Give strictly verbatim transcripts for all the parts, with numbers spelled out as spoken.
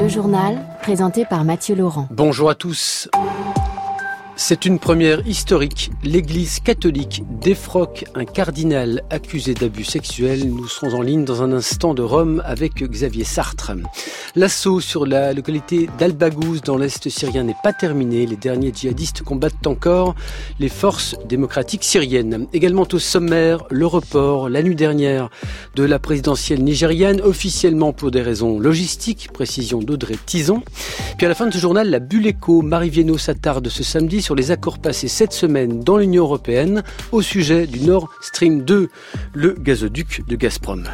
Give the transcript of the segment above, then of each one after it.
Le journal, présenté par Mathieu Laurent. Bonjour à tous. C'est une première historique. L'Église catholique défroque un cardinal accusé d'abus sexuels. Nous serons en ligne dans un instant de Rome avec Xavier Sartre. L'assaut sur la localité d'Al-Baghouz dans l'est syrien n'est pas terminé. Les derniers djihadistes combattent encore les forces démocratiques syriennes. Également au sommaire, le report la nuit dernière de la présidentielle nigériane, officiellement pour des raisons logistiques, précision d'Audrey Tison. Puis à la fin de ce journal, la bulle écho. Marie Viennot s'attarde ce samedi sur les accords passés cette semaine dans l'Union européenne au sujet du Nord Stream deux, le gazoduc de Gazprom.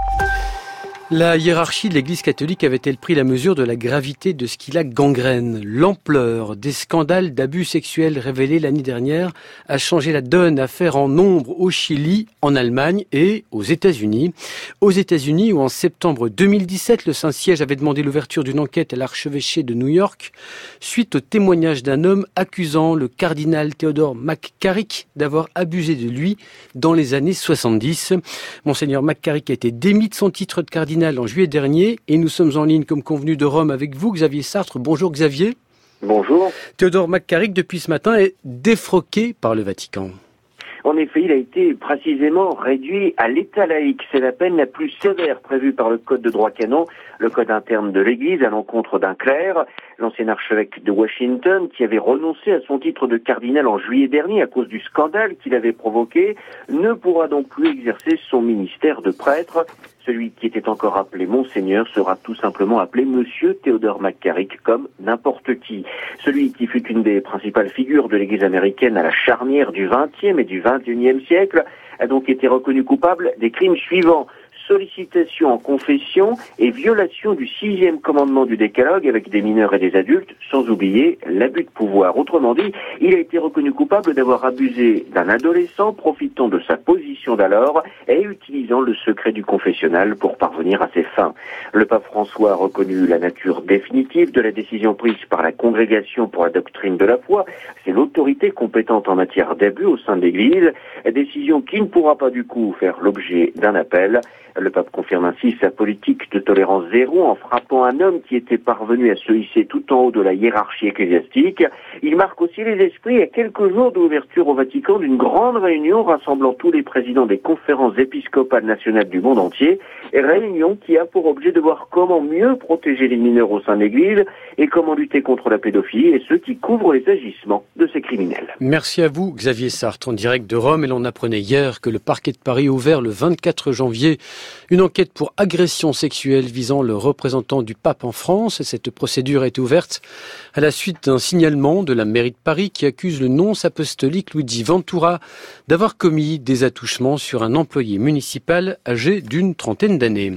La hiérarchie de l'Église catholique avait-elle pris la mesure de la gravité de ce qui la gangrène ? L'ampleur des scandales d'abus sexuels révélés l'année dernière a changé la donne, affaire en nombre au Chili, en Allemagne et aux États-Unis. Aux États-Unis, où en septembre deux mille dix-sept, le Saint-Siège avait demandé l'ouverture d'une enquête à l'archevêché de New York, suite au témoignage d'un homme accusant le cardinal Theodore McCarrick d'avoir abusé de lui dans les années soixante-dix. Monseigneur McCarrick a été démis de son titre de cardinal en juillet dernier et nous sommes en ligne comme convenu de Rome avec vous, Xavier Sartre. Bonjour Xavier. Bonjour. Théodore McCarrick, depuis ce matin, est défroqué par le Vatican. En effet, il a été précisément réduit à l'état laïque. C'est la peine la plus sévère prévue par le Code de droit canon, le code interne de l'Église, à l'encontre d'un clerc. L'ancien archevêque de Washington, qui avait renoncé à son titre de cardinal en juillet dernier à cause du scandale qu'il avait provoqué, ne pourra donc plus exercer son ministère de prêtre. Celui qui était encore appelé Monseigneur sera tout simplement appelé Monsieur Theodore McCarrick, comme n'importe qui. Celui qui fut une des principales figures de l'Église américaine à la charnière du vingtième et du vingt et unième siècle a donc été reconnu coupable des crimes suivants: sollicitation en confession et violation du sixième commandement du décalogue avec des mineurs et des adultes, sans oublier l'abus de pouvoir. Autrement dit, il a été reconnu coupable d'avoir abusé d'un adolescent profitant de sa position d'alors et utilisant le secret du confessionnal pour parvenir à ses fins. Le pape François a reconnu la nature définitive de la décision prise par la Congrégation pour la doctrine de la foi. C'est l'autorité compétente en matière d'abus au sein de l'Église, décision qui ne pourra pas du coup faire l'objet d'un appel. Le pape confirme ainsi sa politique de tolérance zéro en frappant un homme qui était parvenu à se hisser tout en haut de la hiérarchie ecclésiastique. Il marque aussi les esprits à quelques jours de l'ouverture au Vatican d'une grande réunion rassemblant tous les présidents des conférences épiscopales nationales du monde entier. Réunion qui a pour objet de voir comment mieux protéger les mineurs au sein de l'Église et comment lutter contre la pédophilie et ceux qui couvrent les agissements de ces criminels. Merci à vous Xavier Sartre, en direct de Rome. Et l'on apprenait hier que le parquet de Paris a ouvert le vingt-quatre janvier une enquête pour agression sexuelle visant le représentant du pape en France. Cette procédure a été ouverte à la suite d'un signalement de la mairie de Paris qui accuse le nonce apostolique Luigi Ventura d'avoir commis des attouchements sur un employé municipal âgé d'une trentaine d'années.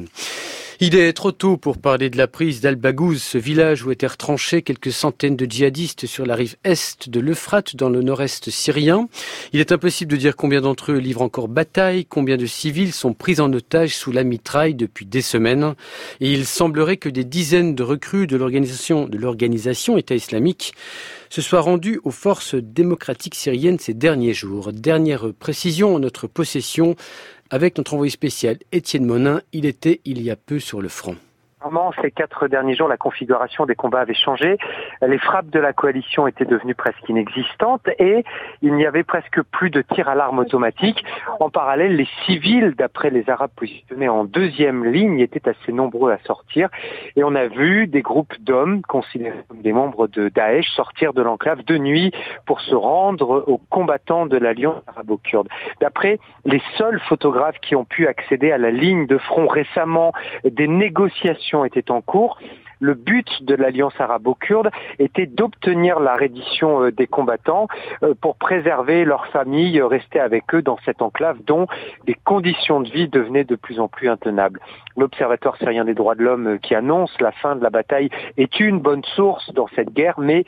Il est trop tôt pour parler de la prise d'Al-Baghouz, ce village où étaient retranchés quelques centaines de djihadistes sur la rive est de l'Euphrate, dans le nord-est syrien. Il est impossible de dire combien d'entre eux livrent encore bataille, combien de civils sont pris en otage sous la mitraille depuis des semaines. Et il semblerait que des dizaines de recrues de l'organisation, de l'organisation État islamique se soient rendues aux forces démocratiques syriennes ces derniers jours. Dernière précision en notre possession, avec notre envoyé spécial Étienne Monin, il était il y a peu sur le front. Ces quatre derniers jours, la configuration des combats avait changé. Les frappes de la coalition étaient devenues presque inexistantes et il n'y avait presque plus de tirs à l'arme automatique. En parallèle, les civils, d'après les Arabes positionnés en deuxième ligne, étaient assez nombreux à sortir. Et on a vu des groupes d'hommes, considérés comme des membres de Daesh, sortir de l'enclave de nuit pour se rendre aux combattants de l'Alliance arabo-kurde. D'après les seuls photographes qui ont pu accéder à la ligne de front récemment, des négociations était en cours. Le but de l'Alliance arabo-kurde était d'obtenir la reddition des combattants pour préserver leurs familles restées avec eux dans cette enclave dont les conditions de vie devenaient de plus en plus intenables. L'Observatoire syrien des droits de l'homme qui annonce la fin de la bataille est une bonne source dans cette guerre, mais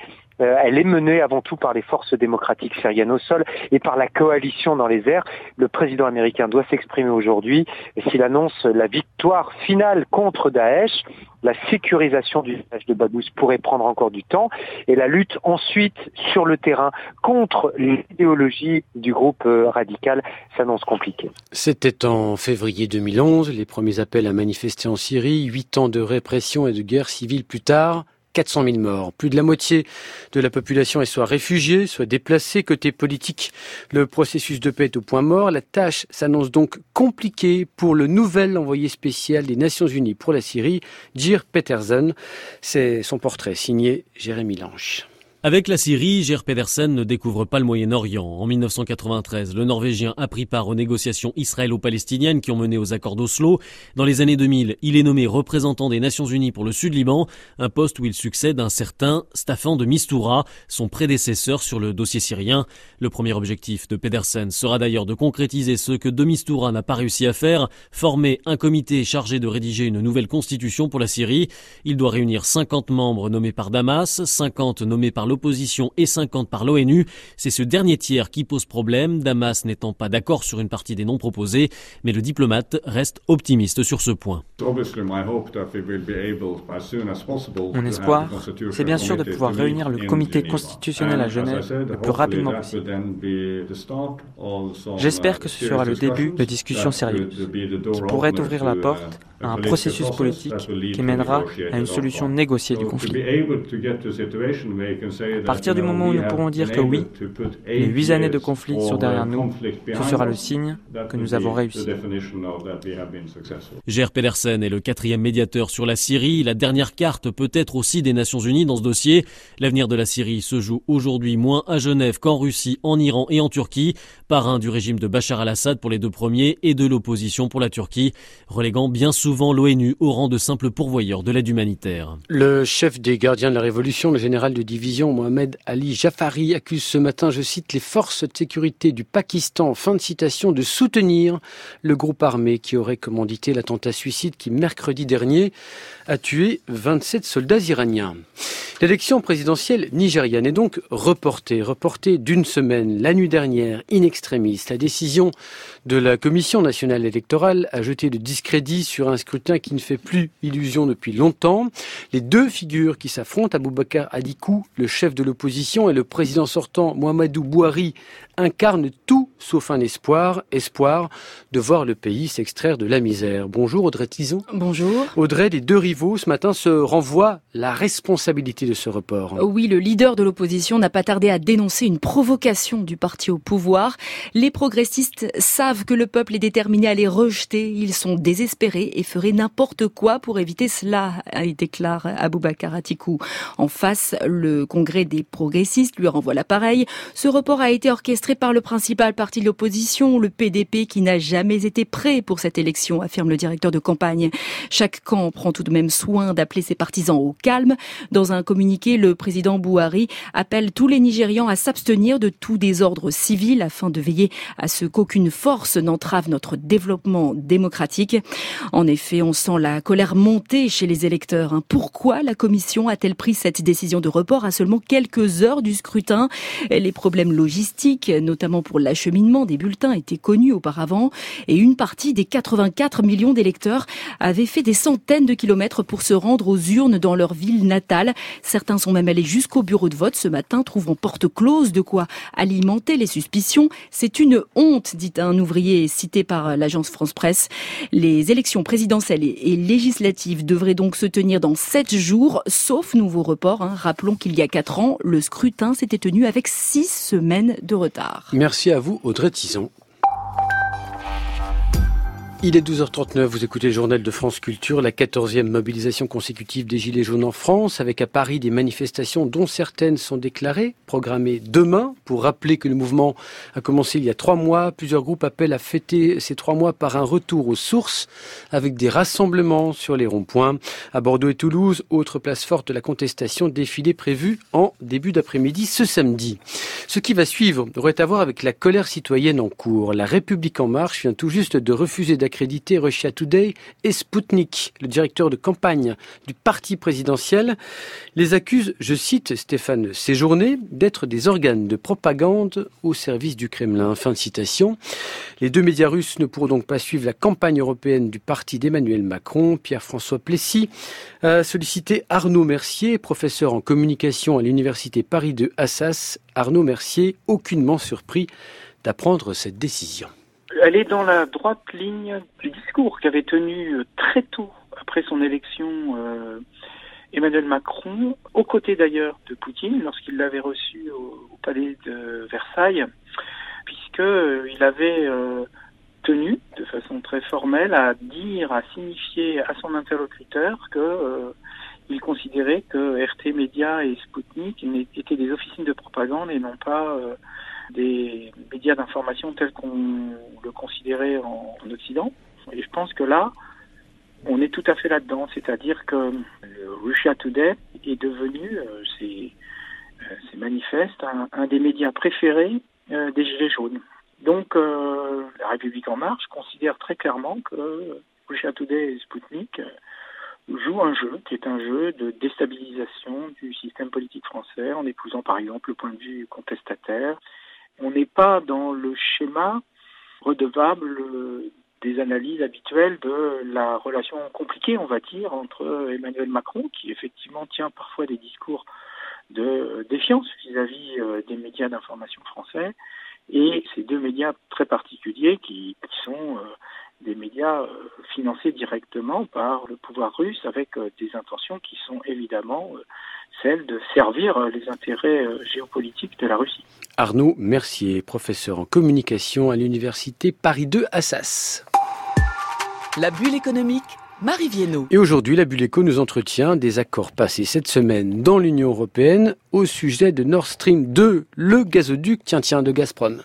Euh, elle est menée avant tout par les forces démocratiques syriennes au sol et par la coalition dans les airs. Le président américain doit s'exprimer aujourd'hui s'il annonce la victoire finale contre Daesh. La sécurisation du village de Baghouz pourrait prendre encore du temps et la lutte ensuite sur le terrain contre l'idéologie du groupe radical s'annonce compliquée. C'était en février deux mille onze, les premiers appels à manifester en Syrie, huit ans de répression et de guerre civile plus tard. quatre cent mille morts. Plus de la moitié de la population est soit réfugiée, soit déplacée. Côté politique, le processus de paix est au point mort. La tâche s'annonce donc compliquée pour le nouvel envoyé spécial des Nations Unies pour la Syrie, Geir Petersen. C'est son portrait signé Jérémy Lange. Avec la Syrie, Geir Pedersen ne découvre pas le Moyen-Orient. En mille neuf cent quatre-vingt-treize, le Norvégien a pris part aux négociations israélo-palestiniennes qui ont mené aux accords d'Oslo. Dans les années deux mille, il est nommé représentant des Nations Unies pour le Sud-Liban, un poste où il succède à un certain Staffan de Mistura, son prédécesseur sur le dossier syrien. Le premier objectif de Pedersen sera d'ailleurs de concrétiser ce que de Mistura n'a pas réussi à faire, former un comité chargé de rédiger une nouvelle constitution pour la Syrie. Il doit réunir cinquante membres nommés par Damas, cinquante nommés par l'opposition et cinquante par l'ONU. C'est ce dernier tiers qui pose problème, Damas n'étant pas d'accord sur une partie des noms proposés, mais le diplomate reste optimiste sur ce point. Mon espoir, c'est bien sûr de pouvoir réunir le comité constitutionnel à Genève le plus rapidement possible. J'espère que ce sera le début de discussions sérieuses, qui pourraient ouvrir la porte à un processus politique qui mènera à une solution négociée du conflit. À partir du moment où nous pourrons dire que oui, les huit années de conflit sont derrière nous, ce sera le signe que nous avons réussi. Geir Pedersen est le quatrième médiateur sur la Syrie, la dernière carte peut-être aussi des Nations Unies dans ce dossier. L'avenir de la Syrie se joue aujourd'hui moins à Genève qu'en Russie, en Iran et en Turquie, parrain du régime de Bachar al-Assad pour les deux premiers et de l'opposition pour la Turquie, reléguant bien souvent l'ONU au rang de simple pourvoyeur de l'aide humanitaire. Le chef des gardiens de la Révolution, le général de division Mohamed Ali Jafari, accuse ce matin, je cite, les forces de sécurité du Pakistan, fin de citation, de soutenir le groupe armé qui aurait commandité l'attentat suicide qui, mercredi dernier, a tué vingt-sept soldats iraniens. L'élection présidentielle nigériane est donc reportée, reportée d'une semaine. La nuit dernière, in extremis, la décision de la Commission nationale électorale a jeté le discrédit sur un scrutin qui ne fait plus illusion depuis longtemps. Les deux figures qui s'affrontent, Aboubacar Adikou, le chef de l'opposition, et le président sortant Mouhamadou Bouhari, incarnent tout sauf un espoir, espoir de voir le pays s'extraire de la misère. Bonjour Audrey Tison. Bonjour. Audrey, les deux rivaux ce matin se renvoient la responsabilité de ce report. Oui, le leader de l'opposition n'a pas tardé à dénoncer une provocation du parti au pouvoir. Les progressistes savent que le peuple est déterminé à les rejeter. Ils sont désespérés et feraient n'importe quoi pour éviter cela, déclare Aboubacar Atikou. En face, le congrès des progressistes lui renvoie l'appareil. Ce report a été orchestré par le principal parti de l'opposition, le P D P, qui n'a jamais été prêt pour cette élection, affirme le directeur de campagne. Chaque camp prend tout de même soin d'appeler ses partisans au calme. Dans un communiqué, le président Bouhari appelle tous les Nigérians à s'abstenir de tout désordre civil afin de veiller à ce qu'aucune force n'entrave notre développement démocratique. En effet, on sent la colère monter chez les électeurs. Pourquoi la commission a-t-elle pris cette décision de report à seulement quelques heures du scrutin ? Les problèmes logistiques, notamment pour l'acheminement des bulletins, étaient connus auparavant et une partie des quatre-vingt-quatre millions d'électeurs avaient fait des centaines de kilomètres pour se rendre aux urnes dans leur ville natale. Certains sont même allés jusqu'au bureau de vote ce matin, trouvant porte close, de quoi alimenter les suspicions. C'est une honte, dit un ouvrier cité par l'agence France Presse. Les élections présidentielles et législatives devraient donc se tenir dans sept jours, sauf nouveau report. Hein. Rappelons qu'il y a quatre ans, le scrutin s'était tenu avec six semaines de retard. Merci à vous, Audrey Tison. Il est douze heures trente-neuf, vous écoutez le journal de France Culture, la quatorzième mobilisation consécutive des Gilets jaunes en France, avec à Paris des manifestations dont certaines sont déclarées, programmées demain, pour rappeler que le mouvement a commencé il y a trois mois. Plusieurs groupes appellent à fêter ces trois mois par un retour aux sources, avec des rassemblements sur les ronds-points. À Bordeaux et Toulouse, autre place forte de la contestation, défilé prévu en début d'après-midi ce samedi. Ce qui va suivre aurait à voir avec la colère citoyenne en cours. La République en marche vient tout juste de refuser d'accueillir accrédité Russia Today et Sputnik, le directeur de campagne du parti présidentiel, les accusent, je cite Stéphane Séjourné, d'être des organes de propagande au service du Kremlin. Fin de citation. Les deux médias russes ne pourront donc pas suivre la campagne européenne du parti d'Emmanuel Macron. Pierre-François Plessis a sollicité Arnaud Mercier, professeur en communication à l'université Paris deux Assas. Arnaud Mercier, aucunement surpris d'apprendre cette décision. Elle est dans la droite ligne du discours qu'avait tenu très tôt après son élection euh, Emmanuel Macron, aux côtés d'ailleurs de Poutine, lorsqu'il l'avait reçu au, au palais de Versailles, puisqu'il avait euh, tenu de façon très formelle à dire, à signifier à son interlocuteur que euh, il considérait que R T Média et Sputnik étaient des officines de propagande et non pas euh, des médias d'information tels qu'on le considérait en, en Occident. Et je pense que là, on est tout à fait là-dedans, c'est-à-dire que le Russia Today est devenu, euh, c'est, euh, c'est manifeste, un, un des médias préférés euh, des Gilets jaunes. Donc, euh, la République En Marche considère très clairement que Russia Today et Sputnik euh, jouent un jeu qui est un jeu de déstabilisation du système politique français en épousant par exemple le point de vue contestataire. On n'est pas dans le schéma redevable des analyses habituelles de la relation compliquée, on va dire, entre Emmanuel Macron, qui effectivement tient parfois des discours de défiance vis-à-vis des médias d'information français, et ces deux médias très particuliers qui, qui sont des médias financés directement par le pouvoir russe avec des intentions qui sont évidemment celles de servir les intérêts géopolitiques de la Russie. Arnaud Mercier, professeur en communication à l'université Paris deux Assas. La bulle économique, Marie Viennot. Et aujourd'hui, la bulle éco nous entretient des accords passés cette semaine dans l'Union européenne au sujet de Nord Stream deux, le gazoduc tiens tiens de Gazprom.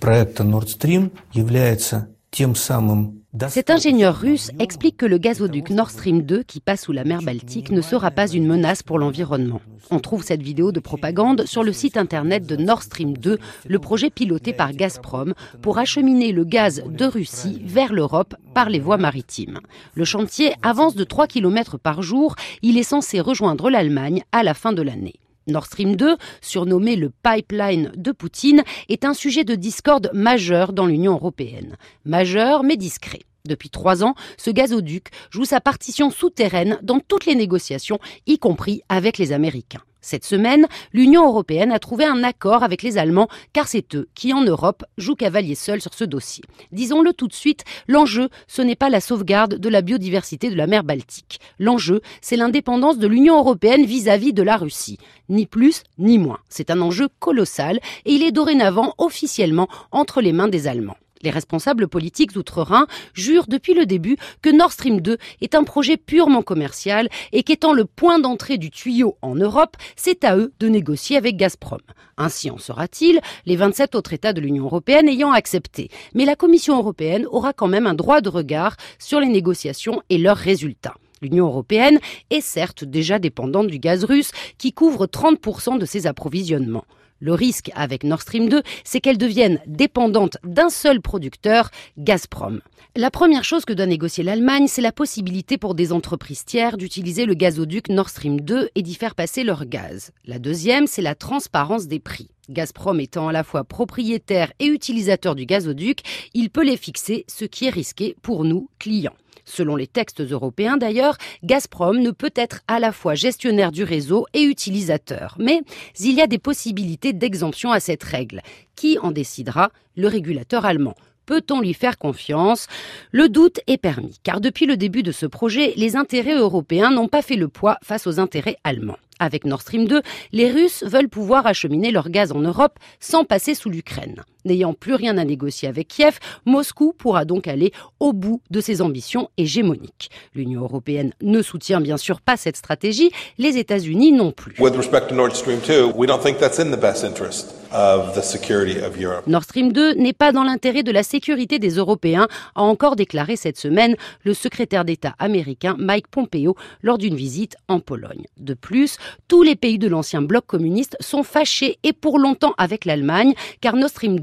Cet ingénieur russe explique que le gazoduc Nord Stream deux, qui passe sous la mer Baltique, ne sera pas une menace pour l'environnement. On trouve cette vidéo de propagande sur le site internet de Nord Stream deux, le projet piloté par Gazprom pour acheminer le gaz de Russie vers l'Europe par les voies maritimes. Le chantier avance de trois kilomètres par jour. Il est censé rejoindre l'Allemagne à la fin de l'année. Nord Stream deux, surnommé le pipeline de Poutine, est un sujet de discorde majeur dans l'Union européenne. Majeur mais discret. Depuis trois ans, ce gazoduc joue sa partition souterraine dans toutes les négociations, y compris avec les Américains. Cette semaine, l'Union européenne a trouvé un accord avec les Allemands, car c'est eux qui, en Europe, jouent cavalier seul sur ce dossier. Disons-le tout de suite, l'enjeu, ce n'est pas la sauvegarde de la biodiversité de la mer Baltique. L'enjeu, c'est l'indépendance de l'Union européenne vis-à-vis de la Russie. Ni plus, ni moins. C'est un enjeu colossal et il est dorénavant officiellement entre les mains des Allemands. Les responsables politiques outre-Rhin jurent depuis le début que Nord Stream deux est un projet purement commercial et qu'étant le point d'entrée du tuyau en Europe, c'est à eux de négocier avec Gazprom. Ainsi en sera-t-il, les vingt-sept autres États de l'Union européenne ayant accepté. Mais la Commission européenne aura quand même un droit de regard sur les négociations et leurs résultats. L'Union européenne est certes déjà dépendante du gaz russe qui couvre trente pour cent de ses approvisionnements. Le risque avec Nord Stream deux, c'est qu'elle devienne dépendante d'un seul producteur, Gazprom. La première chose que doit négocier l'Allemagne, c'est la possibilité pour des entreprises tiers d'utiliser le gazoduc Nord Stream deux et d'y faire passer leur gaz. La deuxième, c'est la transparence des prix. Gazprom étant à la fois propriétaire et utilisateur du gazoduc, il peut les fixer, ce qui est risqué pour nous, clients. Selon les textes européens d'ailleurs, Gazprom ne peut être à la fois gestionnaire du réseau et utilisateur. Mais il y a des possibilités d'exemption à cette règle. Qui en décidera? Le régulateur allemand. Peut-on lui faire confiance? Le doute est permis, car depuis le début de ce projet, les intérêts européens n'ont pas fait le poids face aux intérêts allemands. Avec Nord Stream deux, les Russes veulent pouvoir acheminer leur gaz en Europe sans passer sous l'Ukraine. N'ayant plus rien à négocier avec Kiev, Moscou pourra donc aller au bout de ses ambitions hégémoniques. L'Union européenne ne soutient bien sûr pas cette stratégie, les États-Unis non plus. With respect to Nord Stream two, we don't think that's in the best interest of the security of Europe. Nord Stream deux n'est pas dans l'intérêt de la sécurité des Européens, a encore déclaré cette semaine le secrétaire d'État américain Mike Pompeo lors d'une visite en Pologne. De plus, tous les pays de l'ancien bloc communiste sont fâchés et pour longtemps avec l'Allemagne, car Nord Stream deux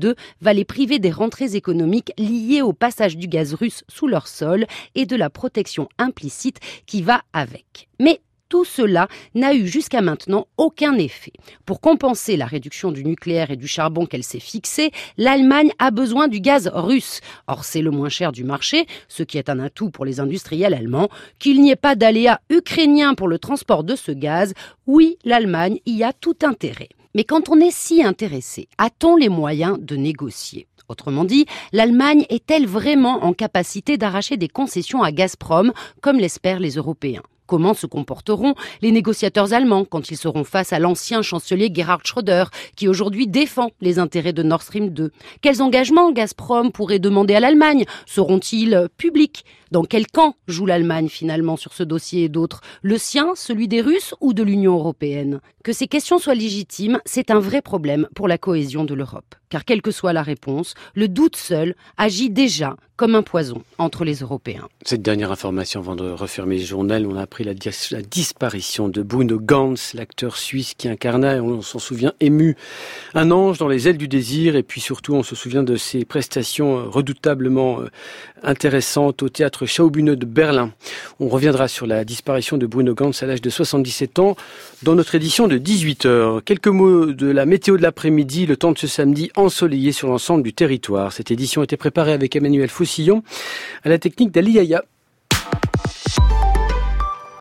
deux va les priver des rentrées économiques liées au passage du gaz russe sous leur sol et de la protection implicite qui va avec. Mais tout cela n'a eu jusqu'à maintenant aucun effet. Pour compenser la réduction du nucléaire et du charbon qu'elle s'est fixée, l'Allemagne a besoin du gaz russe. Or, c'est le moins cher du marché, ce qui est un atout pour les industriels allemands. Qu'il n'y ait pas d'aléa ukrainien pour le transport de ce gaz, oui, l'Allemagne y a tout intérêt. Mais quand on est si intéressé, a-t-on les moyens de négocier ? Autrement dit, l'Allemagne est-elle vraiment en capacité d'arracher des concessions à Gazprom, comme l'espèrent les Européens ? Comment se comporteront les négociateurs allemands quand ils seront face à l'ancien chancelier Gerhard Schröder, qui aujourd'hui défend les intérêts de Nord Stream deux ? Quels engagements Gazprom pourrait demander à l'Allemagne ? Seront-ils publics ? Dans quel camp joue l'Allemagne finalement sur ce dossier et d'autres ? Le sien, celui des Russes ou de l'Union européenne ? Que ces questions soient légitimes, c'est un vrai problème pour la cohésion de l'Europe. Car quelle que soit la réponse, le doute seul agit déjà comme un poison entre les Européens. Cette dernière information avant de refermer le journal, on a appris la, dis- la disparition de Bruno Ganz, l'acteur suisse qui incarna, on s'en souvient, ému, un ange dans les ailes du désir, et puis surtout on se souvient de ses prestations redoutablement intéressantes au théâtre Schaubühne de Berlin. On reviendra sur la disparition de Bruno Ganz à l'âge de soixante-dix-sept ans dans notre édition de dix-huit heures. Quelques mots de la météo de l'après-midi, le temps de ce samedi ensoleillé sur l'ensemble du territoire. Cette édition était préparée avec Emmanuel Faucillon, à la technique d'Ali Yaya.